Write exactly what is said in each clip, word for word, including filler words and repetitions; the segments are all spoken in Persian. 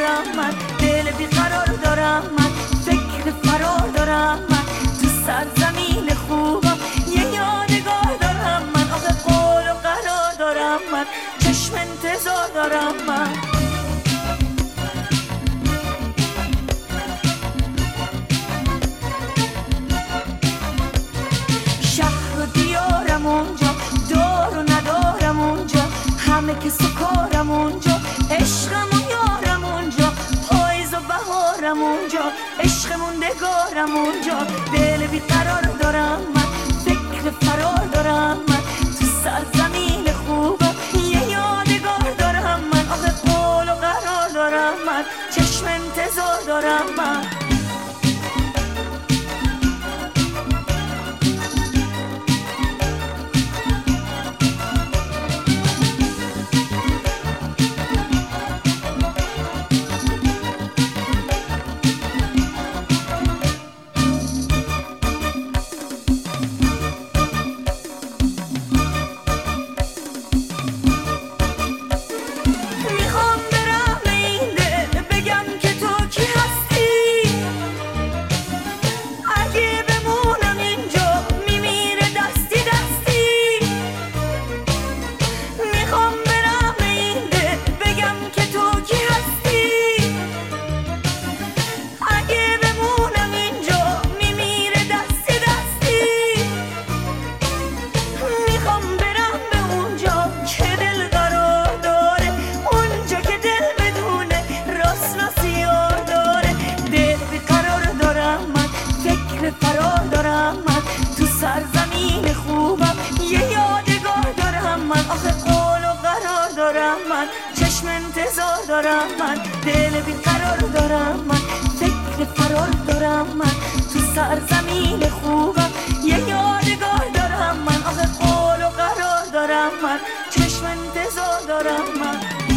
دارم من، دل بیقرار دارم من، فکر فرار دارم من، تو سرزمین خوبم یه یادگار دارم من، آخه قول و قرار دارم من، چشم انتظار دارم من. شهر و دیارم اونجا، دار و ندارم اونجا، همه که سکارم اونجا، عشقم و یارم اونجا، پاییز و بهارم اونجا، عشق موندگارم اونجا، دل بیقرار دارم من، فکر فرار دارم من، تو سرزمین خوبم یه یادگار دارم من، آخه قول و قرار دارم من، چشم انتظار دارم من. فرار دارم من، تو سرزمین خوبم یه یادگار دارم من، آخه قول و قرار دارم من، چشم انتظار دارم من، دل بیقرار دارم من، فکر فرار دارم من، تو سرزمین خوبم یه یادگار دارم من، آخه قول و قرار دارم من، چشم انتظار دارم من.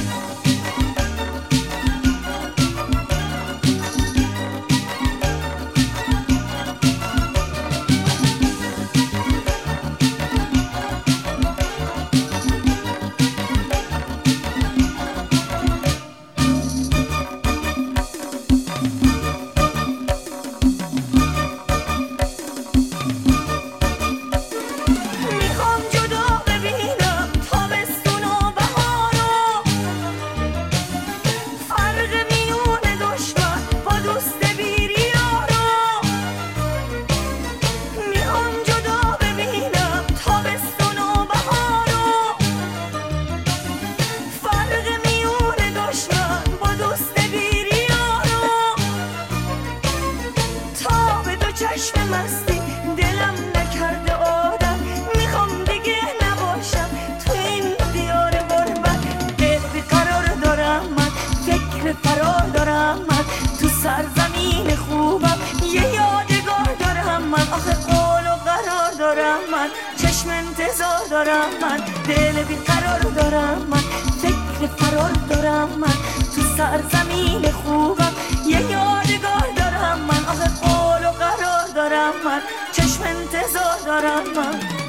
چشم مستی دلم نکرده عادت، میخوام دیگه نباشم تو این دیار غربت، دل بیقرار دارم من، فکر فرار دارم من، تو سرزمین خوبم یه یادگار دارم من، آخه قول و قرار دارم من، چشم انتظار دارم من، دل بیقرار دارم من، فکر فرار دارم من، تو سرزمین خوبم یه یادگار دارم من، آخه قول و قرار دارم من، چشم انتظار دارم من.